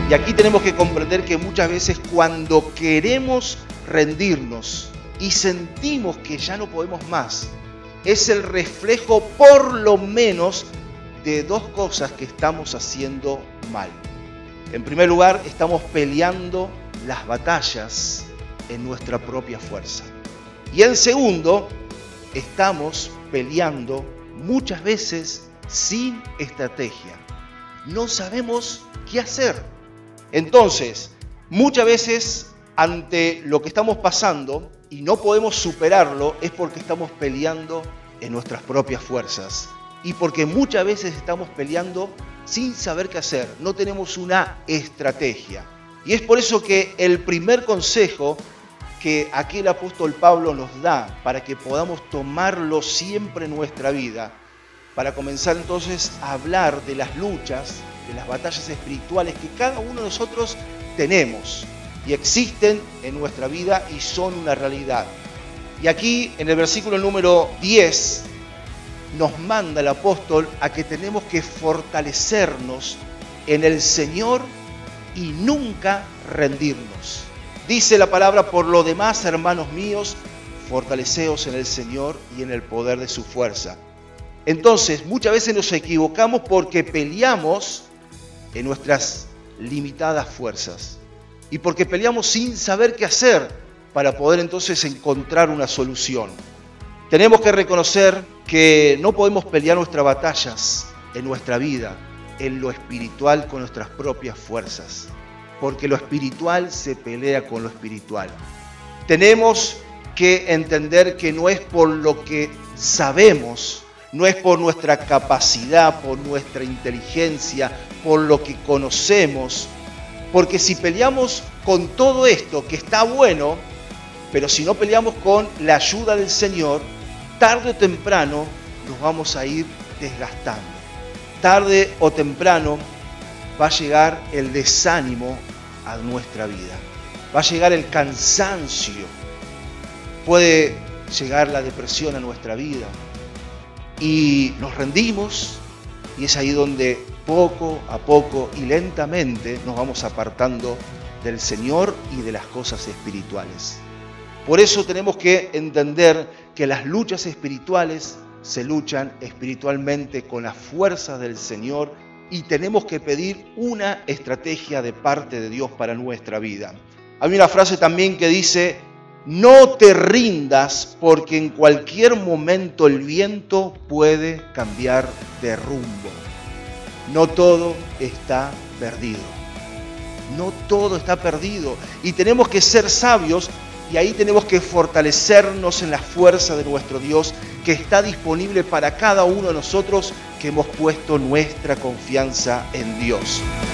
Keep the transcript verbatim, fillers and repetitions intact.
Y aquí tenemos que comprender que muchas veces cuando queremos rendirnos y sentimos que ya no podemos más, es el reflejo por lo menos de dos cosas que estamos haciendo mal. En primer lugar, estamos peleando las batallas en nuestra propia fuerza. Y en segundo, estamos peleando muchas veces sin estrategia. No sabemos qué hacer. Entonces, muchas veces ante lo que estamos pasando y no podemos superarlo es porque estamos peleando en nuestras propias fuerzas y porque muchas veces estamos peleando sin saber qué hacer. No tenemos una estrategia. Y es por eso que el primer consejo que aquí el apóstol Pablo nos da para que podamos tomarlo siempre en nuestra vida, para comenzar entonces a hablar de las luchas, de las batallas espirituales que cada uno de nosotros tenemos y existen en nuestra vida y son una realidad. Y aquí en el versículo número diez nos manda el apóstol a que tenemos que fortalecernos en el Señor y nunca rendirnos. Dice la palabra: por lo demás, hermanos míos, fortaleceos en el Señor y en el poder de su fuerza. Entonces, muchas veces nos equivocamos porque peleamos en nuestras limitadas fuerzas y porque peleamos sin saber qué hacer para poder entonces encontrar una solución. Tenemos que reconocer que no podemos pelear nuestras batallas en nuestra vida, en lo espiritual, con nuestras propias fuerzas, porque lo espiritual se pelea con lo espiritual. Tenemos que entender que no es por lo que sabemos, no es por nuestra capacidad, por nuestra inteligencia, por lo que conocemos, porque si peleamos con todo esto que está bueno, pero si no peleamos con la ayuda del Señor, tarde o temprano nos vamos a ir desgastando. Tarde o temprano va a llegar el desánimo a nuestra vida, va a llegar el cansancio, puede llegar la depresión a nuestra vida y nos rendimos, y es ahí donde poco a poco y lentamente nos vamos apartando del Señor y de las cosas espirituales. Por eso tenemos que entender que las luchas espirituales se luchan espiritualmente con las fuerzas del Señor y tenemos que pedir una estrategia de parte de Dios para nuestra vida. Hay una frase también que dice: no te rindas porque en cualquier momento el viento puede cambiar de rumbo. No todo está perdido. No todo está perdido. Y tenemos que ser sabios y ahí tenemos que fortalecernos en la fuerza de nuestro Dios, que está disponible para cada uno de nosotros que hemos puesto nuestra confianza en Dios.